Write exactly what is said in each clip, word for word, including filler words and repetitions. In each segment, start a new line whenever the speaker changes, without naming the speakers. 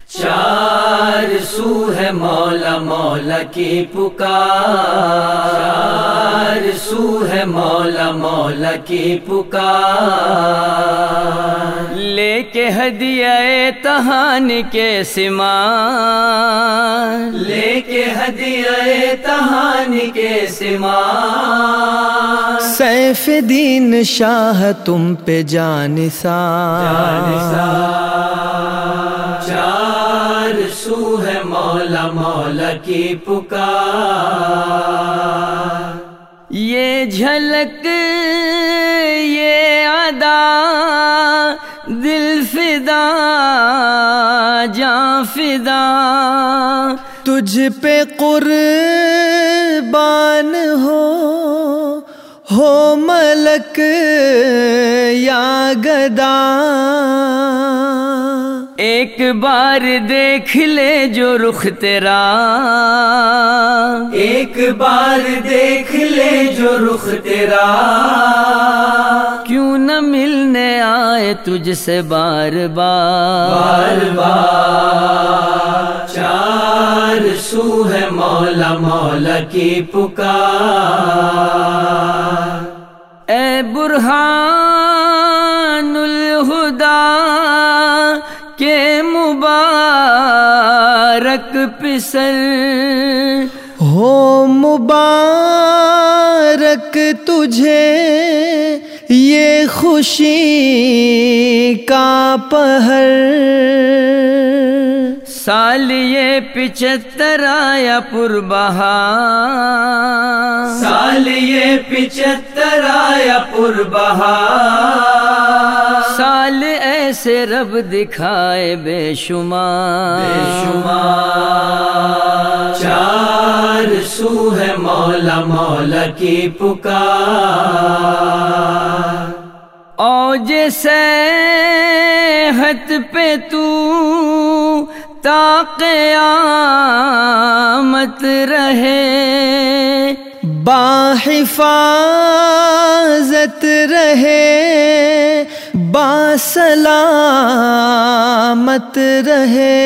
چار سو ہے مولا مولا کی پکار، چار سو ہے مولا مولا کی پکار، لے کے ہدیہ تہان کے سمار، لے کے ہدیہ تہان کے سمار،
سیف دین شاہ تم پہ جانثار،
چار سو ہے مولا مولا کی پکار، یہ جھلک یہ ادا دل فدا جاں فدا،
تجھ پہ قربان ہو ہو ملک یا گدا،
ایک بار دیکھ لے جو رخ تیرا، ایک بار دیکھ لے جو رخ تیرا، کیوں نہ ملنے آئے تجھ سے بار بار بار بار، چار سو ہے مولا مولا کی پکار، اے برہان الہدا کہ مبارک پسر،
ہو مبارک تجھے یہ خوشی کا پہر،
سال یہ پچہتر آیا پر بہار، سال یہ پچہتر آیا پر بہار، سال ایسے رب دکھائے بے شمار بے شمار، چار سو ہے مولا مولا کی پکار، اوج صحت پہ تو تا قیامت رہے،
باحفاظت رہے باسلامت رہے،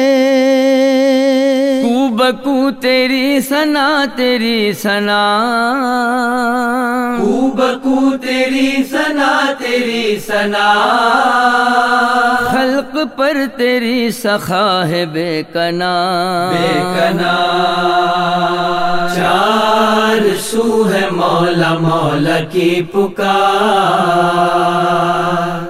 کو بکو تیری ثنا تیری ثنا، کو بکو تیری ثنا تیری ثنا، خلق پر تیری سخا ہے بے کنا بے کنا، چار سو ہے مولا مولا کی پکار۔